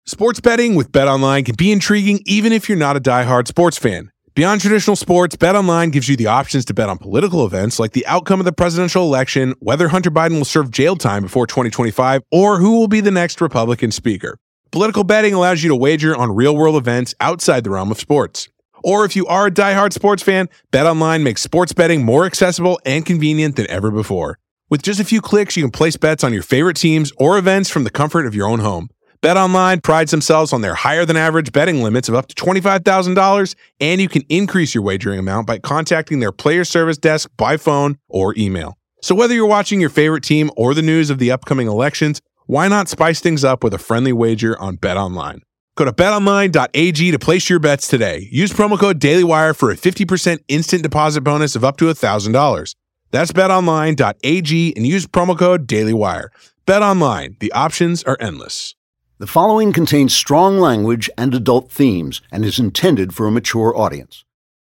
Sports betting with BetOnline can be intriguing even if you're not a diehard sports fan. Beyond traditional sports, BetOnline gives you the options to bet on political events like the outcome of the presidential election, whether Hunter Biden will serve jail time before 2025, or who will be the next Republican speaker. Political betting allows you to wager on real-world events outside the realm of sports. Or if you are a diehard sports fan, BetOnline makes sports betting more accessible and convenient than ever before. With just a few clicks, you can place bets on your favorite teams or events from the comfort of your own home. BetOnline prides themselves on their higher-than-average betting limits of up to $25,000, and you can increase your wagering amount by contacting their player service desk by phone or email. So whether you're watching your favorite team or the news of the upcoming elections, why not spice things up with a friendly wager on BetOnline? Go to betonline.ag to place your bets today. Use promo code DailyWire for a 50% instant deposit bonus of up to $1,000. That's betonline.ag and use promo code DailyWire. BetOnline, the options are endless. The following contains strong language and adult themes and is intended for a mature audience.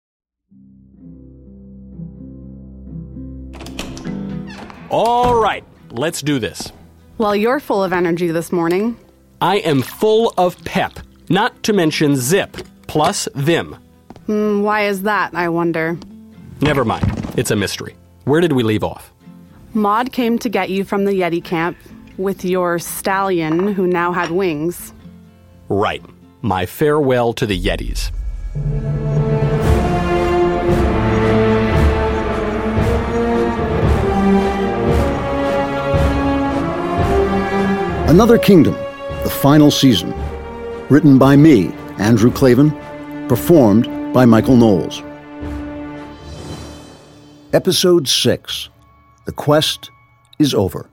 All right, let's do this. Well, you're full of energy this morning. I am full of pep, not to mention zip, plus vim. Why is that, I wonder? Never mind, it's a mystery. Where did we leave off? Maud came to get you from the Yeti camp with your stallion who now had wings. Right. My farewell to the Yetis. Another Kingdom, the final season. Written by me, Andrew Klavan. Performed by Michael Knowles. Episode 6. The quest is over.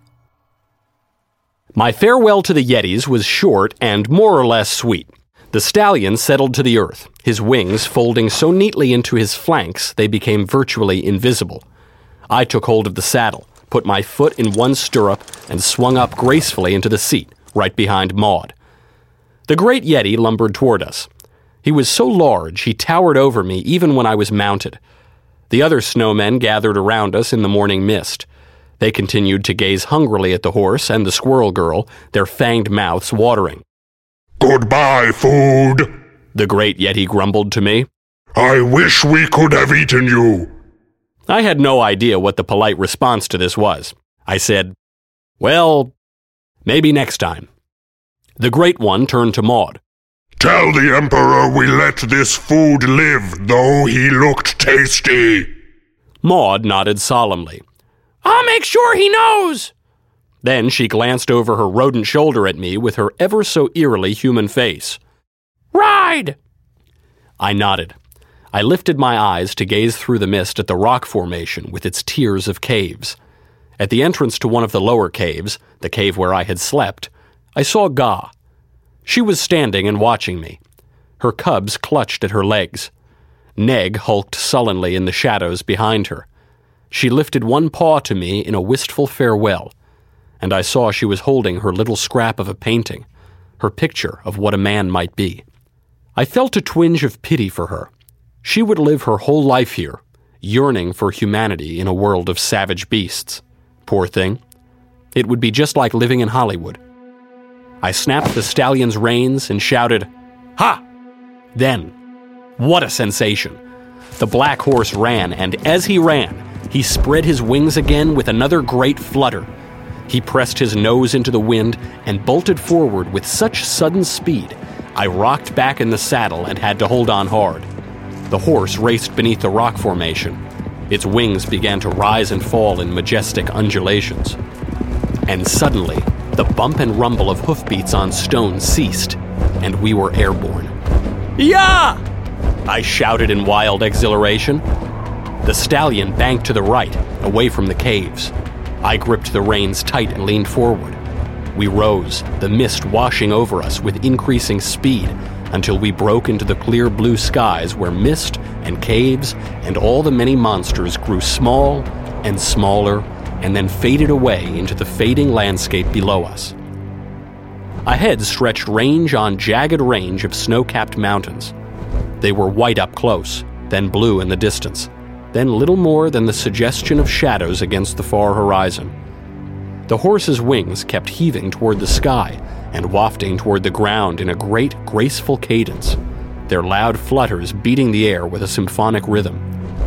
My farewell to the Yetis was short and more or less sweet. The stallion settled to the earth, his wings folding so neatly into his flanks they became virtually invisible. I took hold of the saddle, put my foot in one stirrup, and swung up gracefully into the seat, right behind Maud. The great Yeti lumbered toward us. He was so large he towered over me even when I was mounted. The other snowmen gathered around us in the morning mist. They continued to gaze hungrily at the horse and the squirrel girl, their fanged mouths watering. "Goodbye, food," the great Yeti grumbled to me. "I wish we could have eaten you." I had no idea what the polite response to this was. I said, "Well, maybe next time." The Great One turned to Maud. "Tell the Emperor we let this food live, though he looked tasty." Maud nodded solemnly. "I'll make sure he knows." Then she glanced over her rodent shoulder at me with her ever so eerily human face. "Ride!" I nodded. I lifted my eyes to gaze through the mist at the rock formation with its tiers of caves. At the entrance to one of the lower caves, the cave where I had slept, I saw Ga. She was standing and watching me. Her cubs clutched at her legs. Neg hulked sullenly in the shadows behind her. She lifted one paw to me in a wistful farewell, and I saw she was holding her little scrap of a painting, her picture of what a man might be. I felt a twinge of pity for her. She would live her whole life here, yearning for humanity in a world of savage beasts. Poor thing. It would be just like living in Hollywood. I snapped the stallion's reins and shouted, "Ha!" Then, what a sensation! The black horse ran, and as he ran, he spread his wings again with another great flutter. He pressed his nose into the wind and bolted forward with such sudden speed, I rocked back in the saddle and had to hold on hard. The horse raced beneath the rock formation. Its wings began to rise and fall in majestic undulations. And suddenly, the bump and rumble of hoofbeats on stone ceased, and we were airborne. "Yeah!" I shouted in wild exhilaration. The stallion banked to the right, away from the caves. I gripped the reins tight and leaned forward. We rose, the mist washing over us with increasing speed, until we broke into the clear blue skies where mist and caves and all the many monsters grew small and smaller and then faded away into the fading landscape below us. Ahead stretched range on jagged range of snow-capped mountains. They were white up close, then blue in the distance, then little more than the suggestion of shadows against the far horizon. The horse's wings kept heaving toward the sky, and wafting toward the ground in a great, graceful cadence, their loud flutters beating the air with a symphonic rhythm.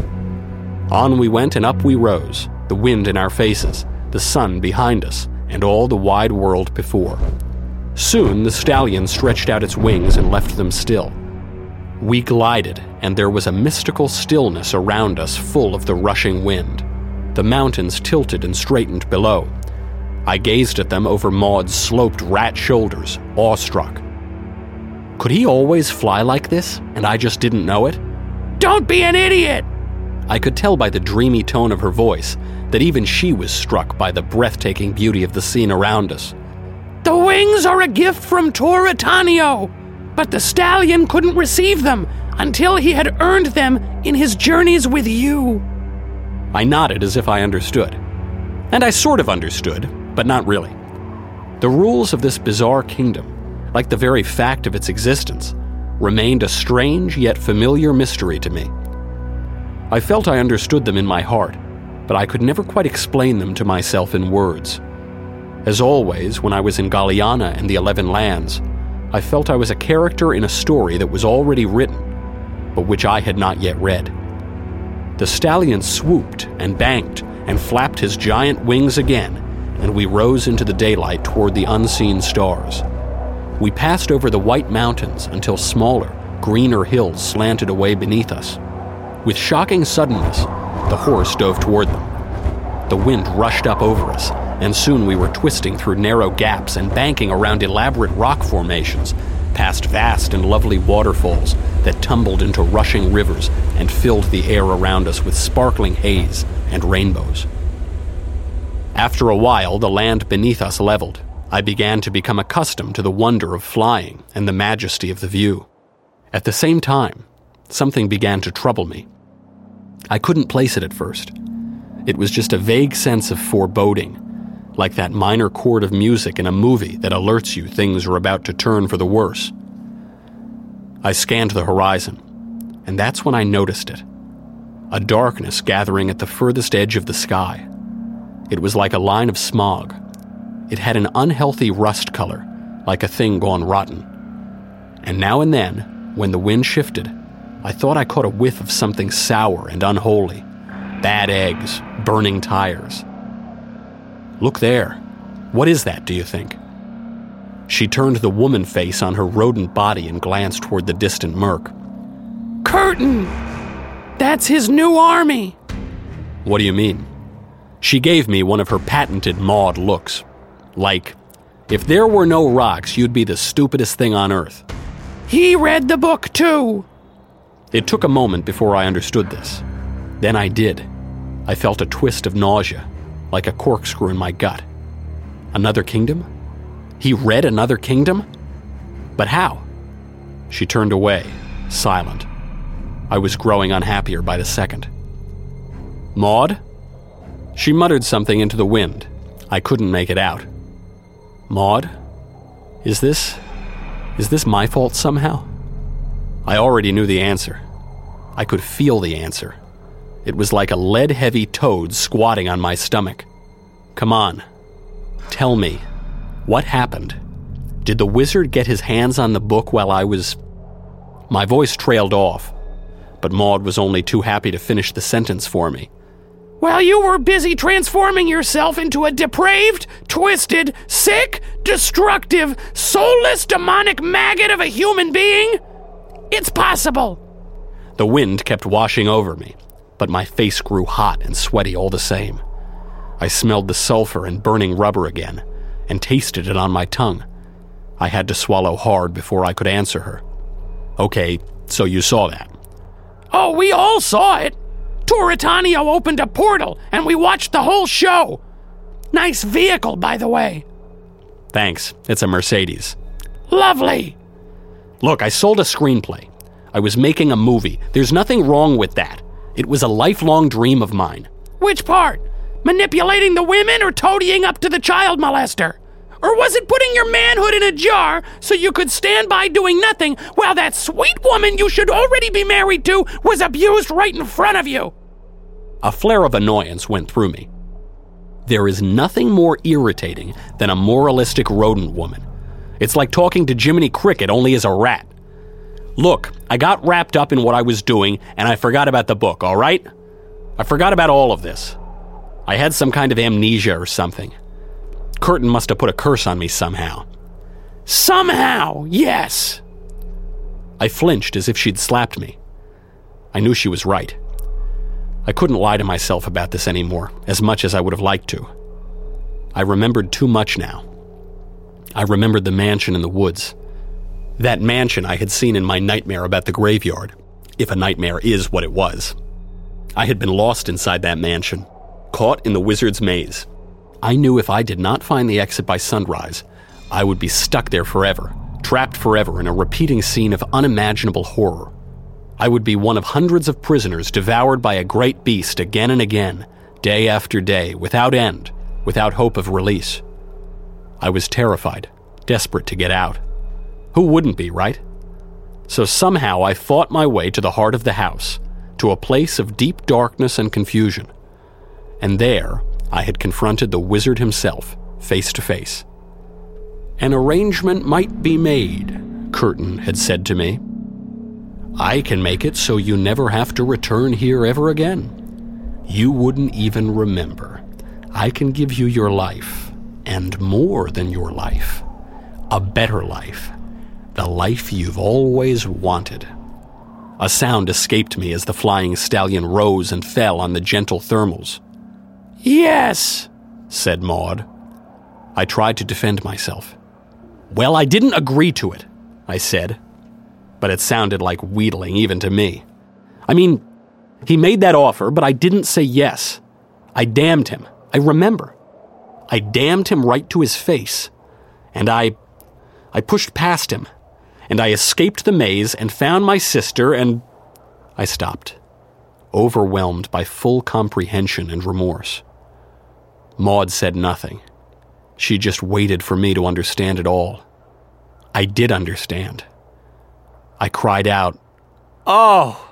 On we went and up we rose, the wind in our faces, the sun behind us, and all the wide world before. Soon the stallion stretched out its wings and left them still. We glided, and there was a mystical stillness around us full of the rushing wind. The mountains tilted and straightened below. I gazed at them over Maud's sloped rat shoulders, awestruck. Could he always fly like this, and I just didn't know it? "Don't be an idiot!" I could tell by the dreamy tone of her voice that even she was struck by the breathtaking beauty of the scene around us. "The wings are a gift from Toratanio, but the stallion couldn't receive them until he had earned them in his journeys with you." I nodded as if I understood. And I sort of understood, but not really. The rules of this bizarre kingdom, like the very fact of its existence, remained a strange yet familiar mystery to me. I felt I understood them in my heart, but I could never quite explain them to myself in words. As always, when I was in Galliana and the 11 Lands, I felt I was a character in a story that was already written, but which I had not yet read. The stallion swooped and banked and flapped his giant wings again, and we rose into the daylight toward the unseen stars. We passed over the white mountains until smaller, greener hills slanted away beneath us. With shocking suddenness, the horse dove toward them. The wind rushed up over us, and soon we were twisting through narrow gaps and banking around elaborate rock formations, past vast and lovely waterfalls that tumbled into rushing rivers and filled the air around us with sparkling haze and rainbows. After a while, the land beneath us leveled. I began to become accustomed to the wonder of flying and the majesty of the view. At the same time, something began to trouble me. I couldn't place it at first. It was just a vague sense of foreboding, like that minor chord of music in a movie that alerts you things are about to turn for the worse. I scanned the horizon, and that's when I noticed it. A darkness gathering at the furthest edge of the sky. It was like a line of smog. It had an unhealthy rust color, like a thing gone rotten. And now and then, when the wind shifted, I thought I caught a whiff of something sour and unholy. Bad eggs, burning tires. "Look there. What is that, do you think?" She turned the woman face on her rodent body and glanced toward the distant murk. "Curtain! That's his new army!" "What do you mean?" She gave me one of her patented Maud looks. Like, if there were no rocks, you'd be the stupidest thing on earth. "He read the book, too." It took a moment before I understood this. Then I did. I felt a twist of nausea, like a corkscrew in my gut. Another kingdom? He read another kingdom? But how? She turned away, silent. I was growing unhappier by the second. "Maud?" She muttered something into the wind. I couldn't make it out. "Maud? Is this my fault somehow?" I already knew the answer. I could feel the answer. It was like a lead-heavy toad squatting on my stomach. "Come on. Tell me. What happened? Did the wizard get his hands on the book while I was—" My voice trailed off, but Maud was only too happy to finish the sentence for me. "While you were busy transforming yourself into a depraved, twisted, sick, destructive, soulless, demonic maggot of a human being? It's possible." The wind kept washing over me, but my face grew hot and sweaty all the same. I smelled the sulfur and burning rubber again, and tasted it on my tongue. I had to swallow hard before I could answer her. "Okay, so you saw that." "Oh, we all saw it. Toratanio opened a portal, and we watched the whole show. Nice vehicle, by the way." "Thanks. It's a Mercedes." "Lovely." "Look, I sold a screenplay. I was making a movie. There's nothing wrong with that. It was a lifelong dream of mine." "Which part? Manipulating the women or toadying up to the child molester? Or was it putting your manhood in a jar so you could stand by doing nothing while that sweet woman you should already be married to was abused right in front of you?" A flare of annoyance went through me. There is nothing more irritating than a moralistic rodent woman, It's like talking to Jiminy Cricket, only as a rat. Look, I got wrapped up in what I was doing, and I forgot about the book, all right? I forgot about all of this. I had some kind of amnesia or something. Curtin must have put a curse on me somehow. Somehow, yes! I flinched as if she'd slapped me. I knew she was right. I couldn't lie to myself about this anymore, as much as I would have liked to. I remembered too much now. I remembered the mansion in the woods. That mansion I had seen in my nightmare about the graveyard, if a nightmare is what it was. I had been lost inside that mansion, caught in the wizard's maze. I knew if I did not find the exit by sunrise, I would be stuck there forever, trapped forever in a repeating scene of unimaginable horror. I would be one of hundreds of prisoners devoured by a great beast again and again, day after day, without end, without hope of release. I was terrified, desperate to get out. Who wouldn't be, right? So somehow I fought my way to the heart of the house, to a place of deep darkness and confusion. And there, I had confronted the wizard himself, face to face. An arrangement might be made, Curtin had said to me. I can make it so you never have to return here ever again. You wouldn't even remember. I can give you your life, and more than your life. A better life. The life you've always wanted. A sound escaped me as the flying stallion rose and fell on the gentle thermals. Yes, said Maud. I tried to defend myself. Well, I didn't agree to it, I said. But it sounded like wheedling even to me. I mean, he made that offer, but I didn't say yes. I damned him. I remember. I damned him right to his face. And I pushed past him. And I escaped the maze and found my sister and... I stopped, overwhelmed by full comprehension and remorse. Maud said nothing. She just waited for me to understand it all. I did understand. I cried out, "Oh!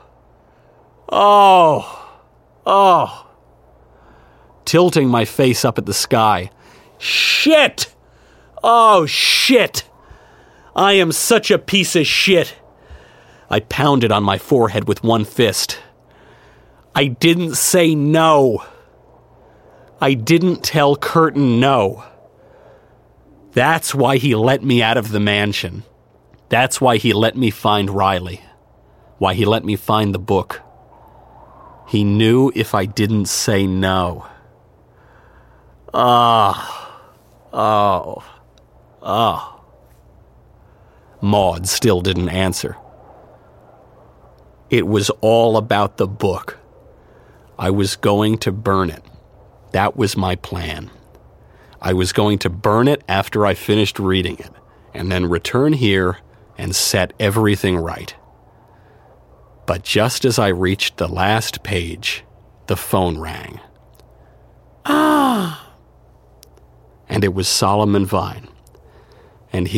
Oh! Oh!" tilting my face up at the sky. Shit! Oh, shit! I am such a piece of shit. I pounded on my forehead with one fist. I didn't say no. I didn't tell Curtin no. That's why he let me out of the mansion. That's why he let me find Riley. Why he let me find the book. He knew if I didn't say no. Maud still didn't answer. It was all about the book. I was going to burn it. That was my plan. I was going to burn it after I finished reading it, and then return here and set everything right. But just as I reached the last page, the phone rang. And it was Solomon Vine. And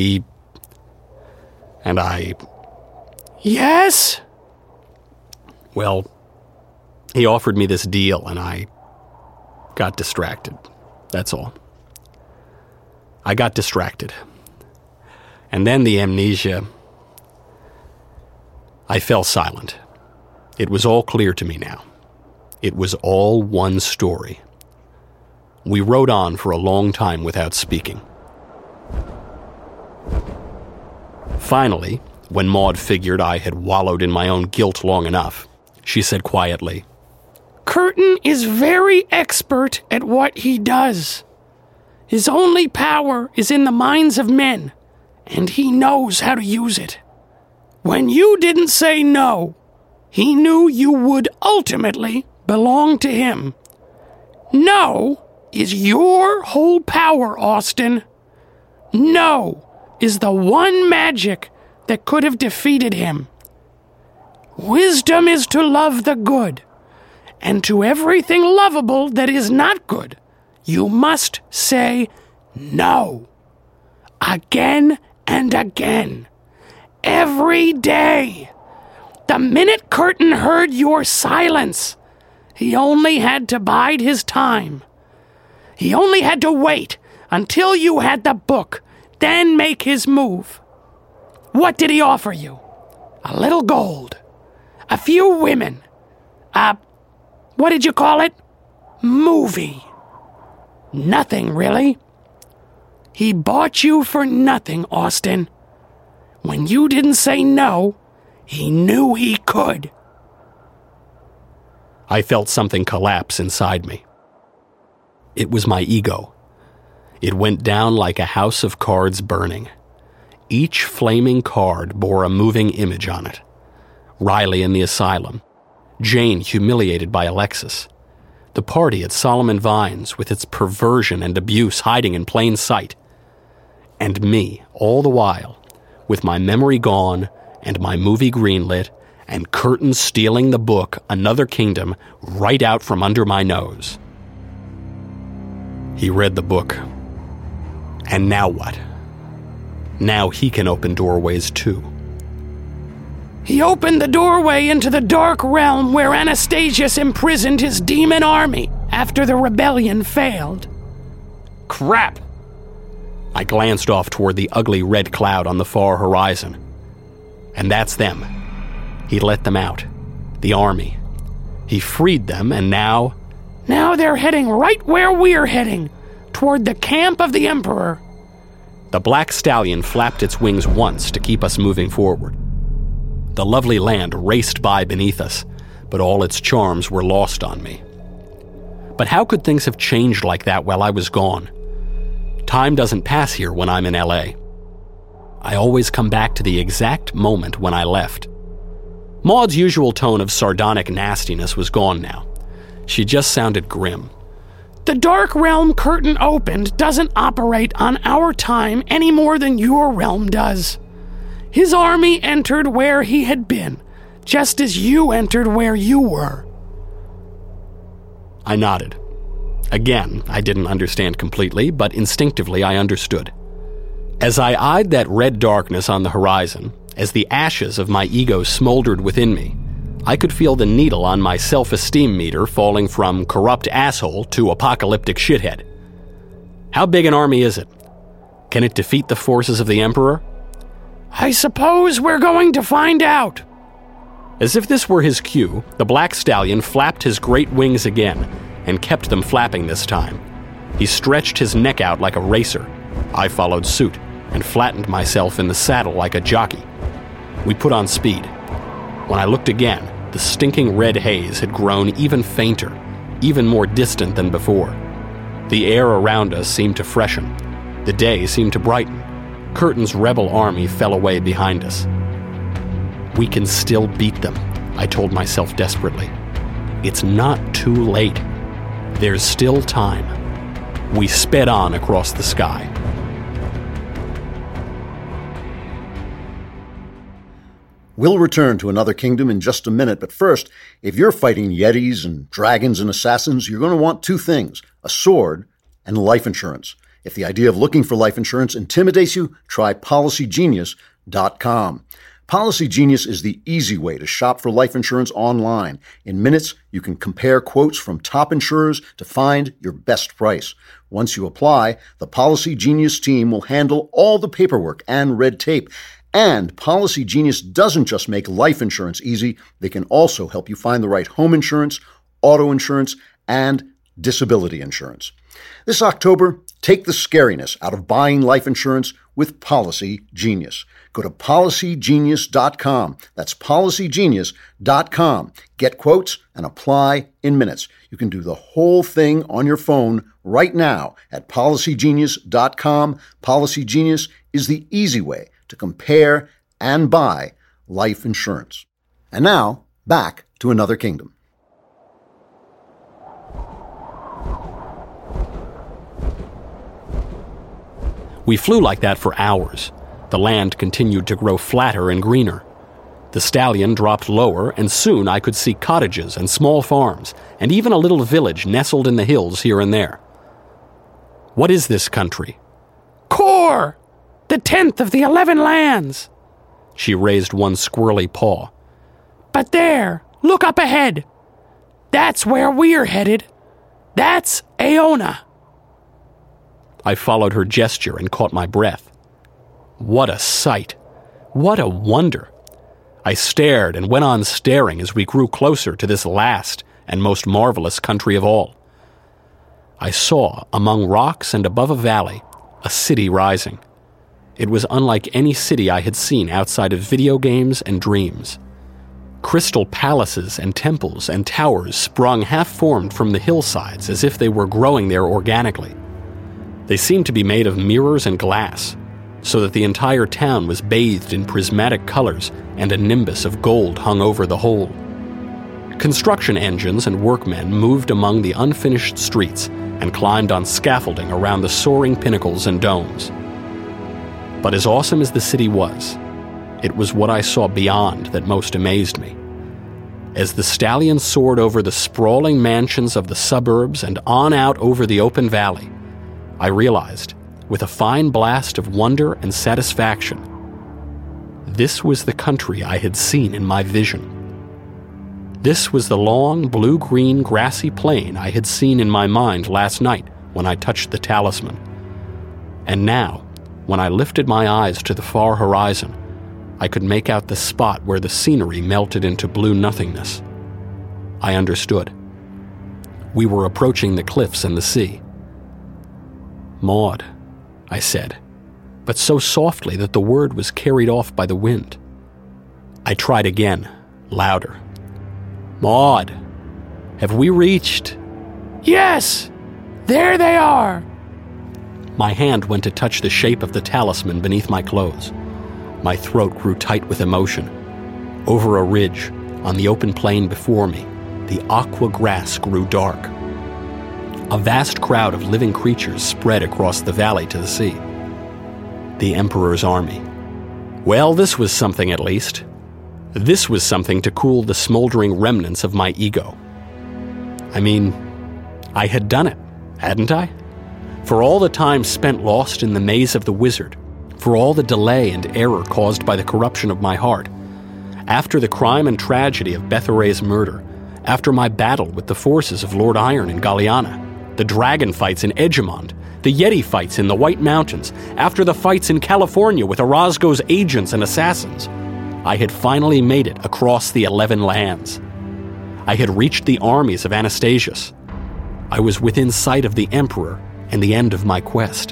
I... Yes? Well, he offered me this deal, and I got distracted. That's all. I got distracted. And then the amnesia... I fell silent. It was all clear to me now. It was all one story. We rode on for a long time without speaking. Finally, when Maud figured I had wallowed in my own guilt long enough, she said quietly, "Curtin is very expert at what he does. His only power is in the minds of men, and he knows how to use it. When you didn't say no, he knew you would ultimately belong to him. No is your whole power, Austin. No is the one magic that could have defeated him. Wisdom is to love the good, and to everything lovable that is not good, you must say no. Again and again. Every day. The minute Curtin heard your silence, he only had to bide his time. He only had to wait until you had the book, then make his move. What did he offer you? A little gold. A few women. What did you call it? Movie. Nothing, really. He bought you for nothing, Austin. When you didn't say no, he knew he could. I felt something collapse inside me. It was my ego. It went down like a house of cards burning. Each flaming card bore a moving image on it. Riley in the asylum. Jane humiliated by Alexis. The party at Solomon Vines with its perversion and abuse hiding in plain sight. And me, all the while, with my memory gone and my movie greenlit and Curtin stealing the book Another Kingdom right out from under my nose. He read the book. And now what? Now he can open doorways too. He opened the doorway into the dark realm where Anastasius imprisoned his demon army after the rebellion failed. Crap! I glanced off toward the ugly red cloud on the far horizon. And that's them. He let them out. The army. He freed them, and now they're heading right where we're heading, toward the camp of the Emperor. The black stallion flapped its wings once to keep us moving forward. The lovely land raced by beneath us, but all its charms were lost on me. But how could things have changed like that while I was gone? Time doesn't pass here when I'm in L.A. I always come back to the exact moment when I left. Maud's usual tone of sardonic nastiness was gone now. She just sounded grim. The dark realm Curtin opened doesn't operate on our time any more than your realm does. His army entered where he had been, just as you entered where you were. I nodded. Again, I didn't understand completely, but instinctively I understood. As I eyed that red darkness on the horizon, as the ashes of my ego smoldered within me, I could feel the needle on my self-esteem meter falling from corrupt asshole to apocalyptic shithead. How big an army is it? Can it defeat the forces of the Emperor? I suppose we're going to find out. As if this were his cue, the black stallion flapped his great wings again, and kept them flapping this time. He stretched his neck out like a racer. I followed suit, and flattened myself in the saddle like a jockey. We put on speed. When I looked again, the stinking red haze had grown even fainter, even more distant than before. The air around us seemed to freshen. The day seemed to brighten. Curtin's rebel army fell away behind us. We can still beat them, I told myself desperately. It's not too late. There's still time. We sped on across the sky. We'll return to Another Kingdom in just a minute, but first, if you're fighting yetis and dragons and assassins, you're going to want two things, a sword and life insurance. If the idea of looking for life insurance intimidates you, try PolicyGenius.com. Policy Genius is the easy way to shop for life insurance online. In minutes, you can compare quotes from top insurers to find your best price. Once you apply, the Policy Genius team will handle all the paperwork and red tape. And Policy Genius doesn't just make life insurance easy, they can also help you find the right home insurance, auto insurance, and disability insurance. This October, take the scariness out of buying life insurance with Policy Genius. Go to PolicyGenius.com. That's PolicyGenius.com. Get quotes and apply in minutes. You can do the whole thing on your phone right now at PolicyGenius.com. Policy Genius is the easy way to compare and buy life insurance. And now, back to Another Kingdom. We flew like that for hours. The land continued to grow flatter and greener. The stallion dropped lower, and soon I could see cottages and small farms, and even a little village nestled in the hills here and there. What is this country? Kor! The 10th of the 11 lands! She raised one squirrely paw. But there, look up ahead. That's where we're headed. That's Aona. I followed her gesture and caught my breath. What a sight! What a wonder! I stared and went on staring as we grew closer to this last and most marvelous country of all. I saw, among rocks and above a valley, a city rising. It was unlike any city I had seen outside of video games and dreams. Crystal palaces and temples and towers sprung half-formed from the hillsides as if they were growing there organically. They seemed to be made of mirrors and glass, so that the entire town was bathed in prismatic colors and a nimbus of gold hung over the whole. Construction engines and workmen moved among the unfinished streets and climbed on scaffolding around the soaring pinnacles and domes. But as awesome as the city was, it was what I saw beyond that most amazed me. As the stallion soared over the sprawling mansions of the suburbs and on out over the open valley, I realized, with a fine blast of wonder and satisfaction, this was the country I had seen in my vision. This was the long, blue-green, grassy plain I had seen in my mind last night when I touched the talisman. And now, when I lifted my eyes to the far horizon, I could make out the spot where the scenery melted into blue nothingness. I understood. We were approaching the cliffs and the sea. "Maud," I said, but so softly that the word was carried off by the wind. I tried again, louder. "Maud, have we reached?" "Yes, there they are." My hand went to touch the shape of the talisman beneath my clothes. My throat grew tight with emotion. Over a ridge, on the open plain before me, the aqua grass grew dark. A vast crowd of living creatures spread across the valley to the sea. The Emperor's army. Well, this was something at least. This was something to cool the smoldering remnants of my ego. I mean, I had done it, hadn't I? For all the time spent lost in the maze of the wizard, for all the delay and error caused by the corruption of my heart, after the crime and tragedy of Bethora's murder, after my battle with the forces of Lord Iron in Galliana, the dragon fights in Edgemont, the Yeti fights in the White Mountains, after the fights in California with Orozco's agents and assassins, I had finally made it across the 11 lands. I had reached the armies of Anastasius. I was within sight of the Emperor and the end of my quest.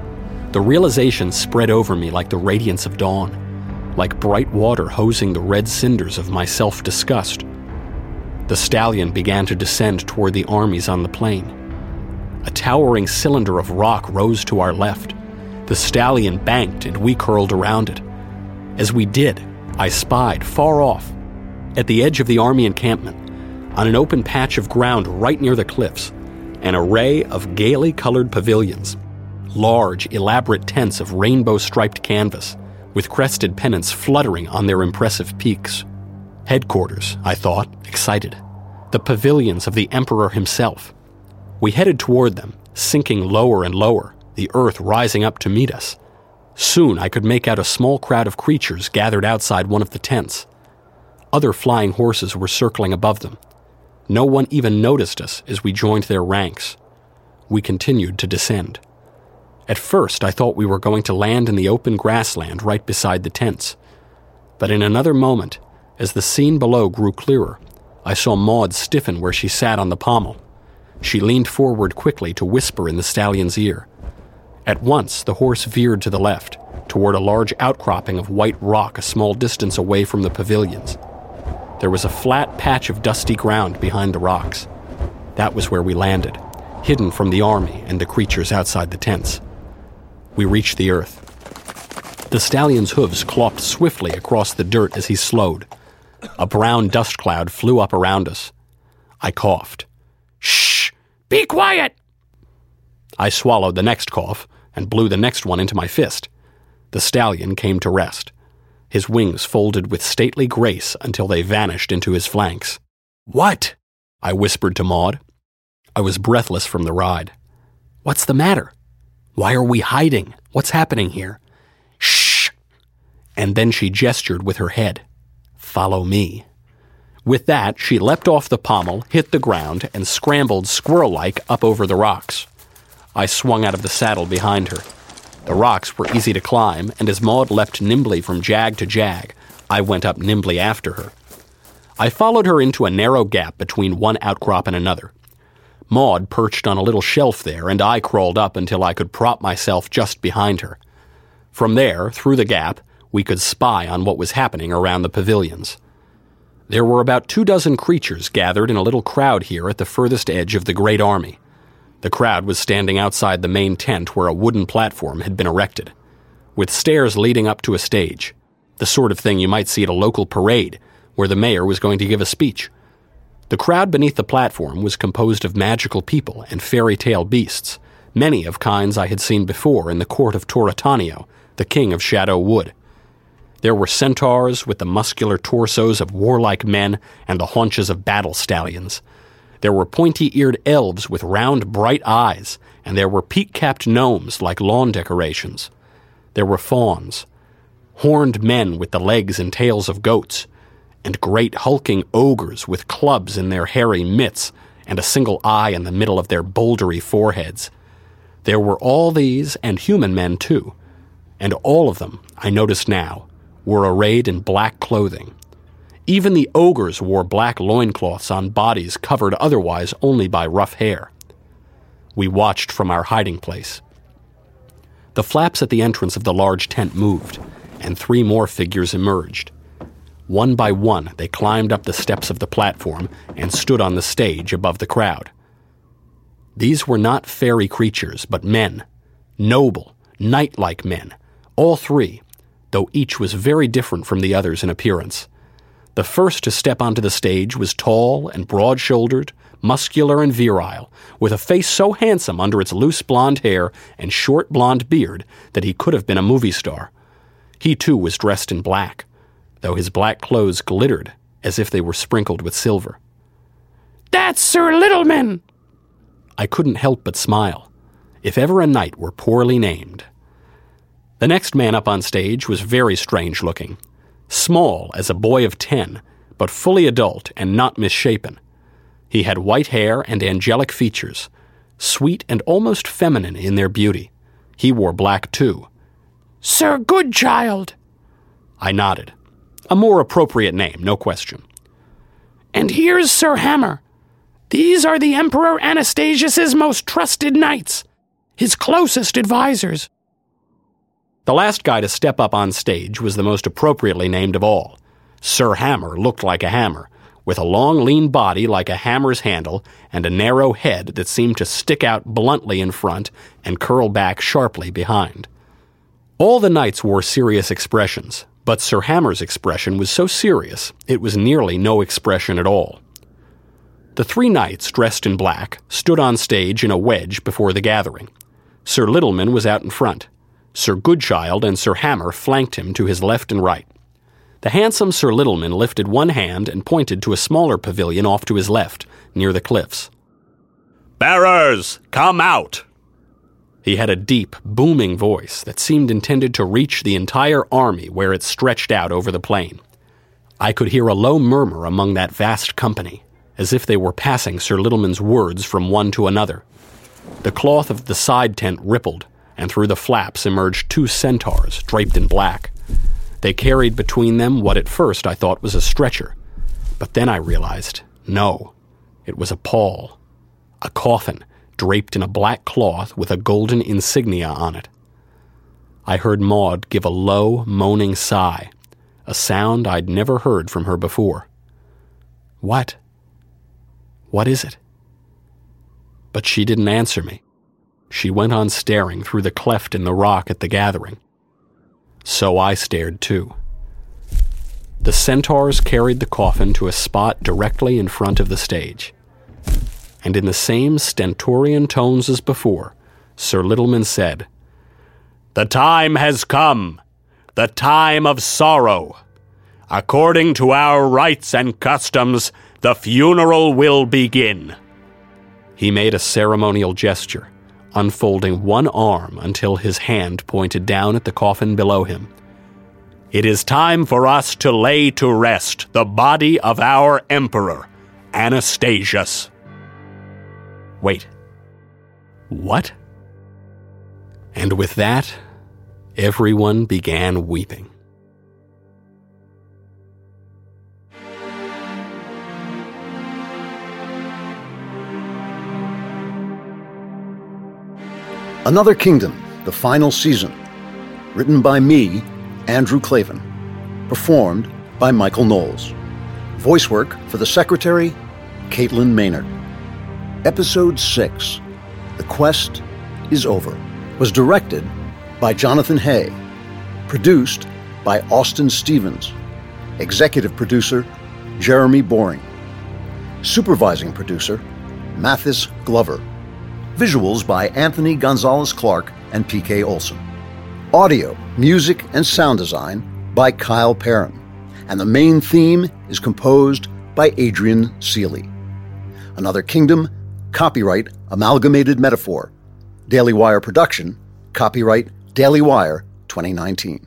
The realization spread over me like the radiance of dawn, like bright water hosing the red cinders of my self-disgust. The stallion began to descend toward the armies on the plain. A towering cylinder of rock rose to our left. The stallion banked and we curled around it. As we did, I spied, far off, at the edge of the army encampment, on an open patch of ground right near the cliffs, an array of gaily colored pavilions, large, elaborate tents of rainbow-striped canvas, with crested pennants fluttering on their impressive peaks. Headquarters, I thought, excited. The pavilions of the Emperor himself. We headed toward them, sinking lower and lower, the earth rising up to meet us. Soon I could make out a small crowd of creatures gathered outside one of the tents. Other flying horses were circling above them. No one even noticed us as we joined their ranks. We continued to descend. At first, I thought we were going to land in the open grassland right beside the tents. But in another moment, as the scene below grew clearer, I saw Maud stiffen where she sat on the pommel. She leaned forward quickly to whisper in the stallion's ear. At once, the horse veered to the left, toward a large outcropping of white rock a small distance away from the pavilions. There was a flat patch of dusty ground behind the rocks. That was where we landed, hidden from the army and the creatures outside the tents. We reached the earth. The stallion's hooves clopped swiftly across the dirt as he slowed. A brown dust cloud flew up around us. I coughed. "Shh! Be quiet!" I swallowed the next cough and blew the next one into my fist. The stallion came to rest. His wings folded with stately grace until they vanished into his flanks. "What?" I whispered to Maud. I was breathless from the ride. "What's the matter? Why are we hiding? What's happening here?" "Shh!" And then she gestured with her head. "Follow me." With that, she leapt off the pommel, hit the ground, and scrambled squirrel-like up over the rocks. I swung out of the saddle behind her. The rocks were easy to climb, and as Maud leapt nimbly from jag to jag, I went up nimbly after her. I followed her into a narrow gap between one outcrop and another. Maud perched on a little shelf there, and I crawled up until I could prop myself just behind her. From there, through the gap, we could spy on what was happening around the pavilions. There were about 24 creatures gathered in a little crowd here at the furthest edge of the great army. The crowd was standing outside the main tent where a wooden platform had been erected, with stairs leading up to a stage, the sort of thing you might see at a local parade, where the mayor was going to give a speech. The crowd beneath the platform was composed of magical people and fairy tale beasts, many of kinds I had seen before in the court of Toratanio, the king of Shadow Wood. There were centaurs with the muscular torsos of warlike men and the haunches of battle stallions. There were pointy-eared elves with round, bright eyes, and there were peak-capped gnomes like lawn decorations. There were fauns, horned men with the legs and tails of goats, and great hulking ogres with clubs in their hairy mitts and a single eye in the middle of their bouldery foreheads. There were all these, and human men too, and all of them, I noticed now, were arrayed in black clothing. Even the ogres wore black loincloths on bodies covered otherwise only by rough hair. We watched from our hiding place. The flaps at the entrance of the large tent moved, and 3 more figures emerged. One by one, they climbed up the steps of the platform and stood on the stage above the crowd. These were not fairy creatures, but men, noble, knight-like men, all 3, though each was very different from the others in appearance. The first to step onto the stage was tall and broad-shouldered, muscular and virile, with a face so handsome under its loose blonde hair and short blonde beard that he could have been a movie star. He too was dressed in black, though his black clothes glittered as if they were sprinkled with silver. "That's Sir Littleman!" I couldn't help but smile, if ever a knight were poorly named. The next man up on stage was very strange-looking, small as a boy of 10, but fully adult and not misshapen. He had white hair and angelic features, sweet and almost feminine in their beauty. He wore black too. "Sir Goodchild!" I nodded. A more appropriate name, no question. "And here's Sir Hammer. These are the Emperor Anastasius's most trusted knights, his closest advisors." The last guy to step up on stage was the most appropriately named of all. Sir Hammer looked like a hammer, with a long, lean body like a hammer's handle and a narrow head that seemed to stick out bluntly in front and curl back sharply behind. All the knights wore serious expressions, but Sir Hammer's expression was so serious it was nearly no expression at all. The 3 knights, dressed in black, stood on stage in a wedge before the gathering. Sir Littleman was out in front. Sir Goodchild and Sir Hammer flanked him to his left and right. The handsome Sir Littleman lifted one hand and pointed to a smaller pavilion off to his left, near the cliffs. "Bearers, come out!" He had a deep, booming voice that seemed intended to reach the entire army where it stretched out over the plain. I could hear a low murmur among that vast company, as if they were passing Sir Littleman's words from one to another. The cloth of the side tent rippled, and through the flaps emerged 2 centaurs draped in black. They carried between them what at first I thought was a stretcher, but then I realized, no, it was a pall, a coffin draped in a black cloth with a golden insignia on it. I heard Maud give a low, moaning sigh, a sound I'd never heard from her before. What? What is it? But she didn't answer me. She went on staring through the cleft in the rock at the gathering. So I stared too. The centaurs carried the coffin to a spot directly in front of the stage. And in the same stentorian tones as before, Sir Littleman said, "The time has come, the time of sorrow. According to our rites and customs, the funeral will begin." He made a ceremonial gesture, unfolding one arm until his hand pointed down at the coffin below him. "It is time for us to lay to rest the body of our emperor, Anastasius." Wait. What? And with that, everyone began weeping. Another Kingdom, the final season. Written by me, Andrew Klavan. Performed by Michael Knowles. Voice work for the Secretary, Caitlin Maynard. Episode 6, The Quest is Over, was directed by Jonathan Hay. Produced by Austin Stevens. Executive producer, Jeremy Boring. Supervising producer, Mathis Glover. Visuals by Anthony Gonzalez-Clark and P.K. Olson. Audio, music, and sound design by Kyle Perrin. And the main theme is composed by Adrian Seeley. Another Kingdom, copyright Amalgamated Metaphor. Daily Wire production, copyright Daily Wire 2019.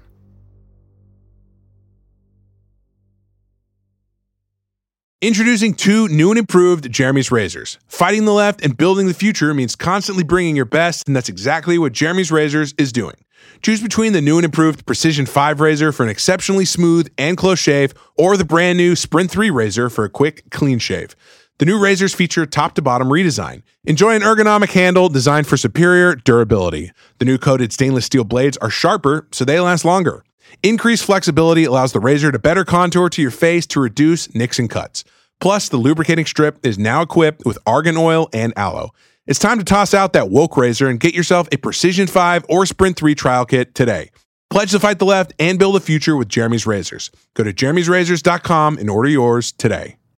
Introducing 2 new and improved Jeremy's Razors. Fighting the left and building the future means constantly bringing your best, and that's exactly what Jeremy's Razors is doing. Choose between the new and improved Precision 5 razor for an exceptionally smooth and close shave, or the brand new Sprint 3 razor for a quick, clean shave. The new razors feature top-to-bottom redesign. Enjoy an ergonomic handle designed for superior durability. The new coated stainless steel blades are sharper, so they last longer. Increased flexibility allows the razor to better contour to your face to reduce nicks and cuts. Plus, the lubricating strip is now equipped with argan oil and aloe. It's time to toss out that woke razor and get yourself a Precision 5 or Sprint 3 trial kit today. Pledge to fight the left and build a future with Jeremy's Razors. Go to jeremy'srazors.com and order yours today.